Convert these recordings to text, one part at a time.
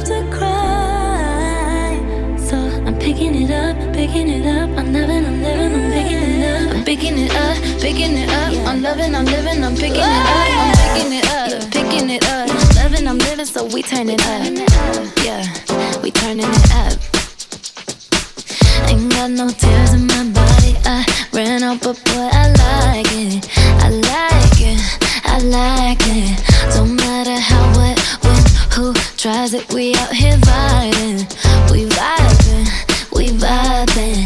deserve to cry. So I'm picking it up, picking it up. I'm living, I'm living, I'm picking it up. I'm picking it up, picking it up. I'm loving, I'm living, I'm picking it up. I'm picking it up, picking it up. Loving, I'm living, so we turn it up. Yeah, we turning it up. Ain't got no tears in my body. I ran out, but boy, I like it. I like it, I like it. Don't matter how, what, when, who tries it. We out here vibing. We vibing, we vibing.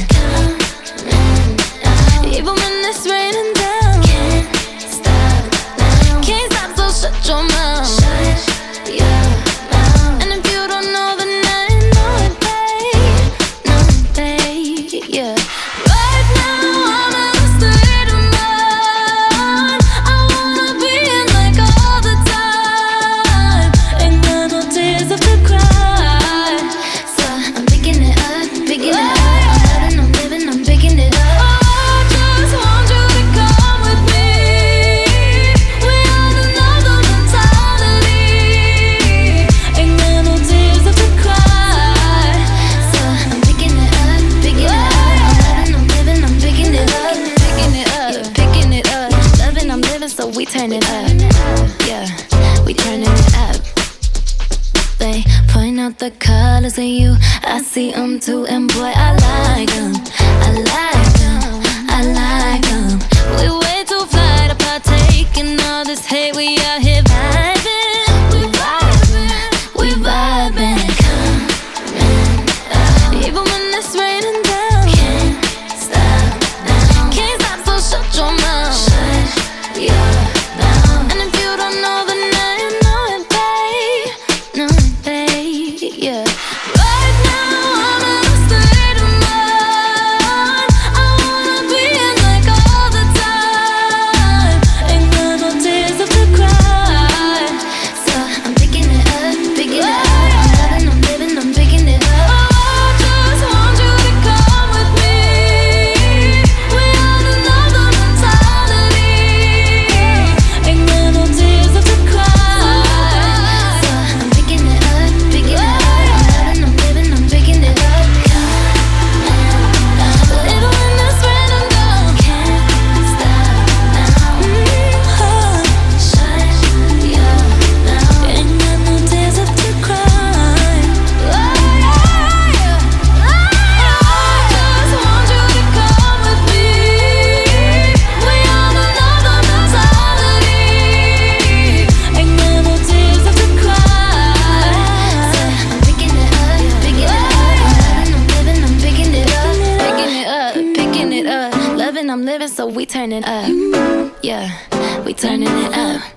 Even when it's raining down, can't stop now. Can't stop, so shut your mouth. Shut your mouth. And if you don't know, then I know it, babe. Know it, babe, yeah. Right now I'm in a state of mind. I wanna be in like all the time. Ain't got no tears left to cry. So I'm picking it up, picking it up. I'm living, I'm picking it up. So we turn it up, yeah, we turning it up. They point out the colors in you, I see them too, and boy, I like them, I like them, I like them. We way too fly to partake in all this hate, we out here vibing. We vibing, we vibing. Come even when it's raining down, can't stop now. Can't stop, so shut your mouth. Yeah, and if you don't know, then I know it, babe. Know it, babe, yeah. Right now I'm in a state of mind. I wanna be in like all the time. Ain't got no tears left to cry. So I'm picking it up, picking it up. I'm loving, I'm living, I'm picking it up. Oh, I just want you to come with me. We are another mentality. I'm living, so we turning up. Yeah, we turning it up.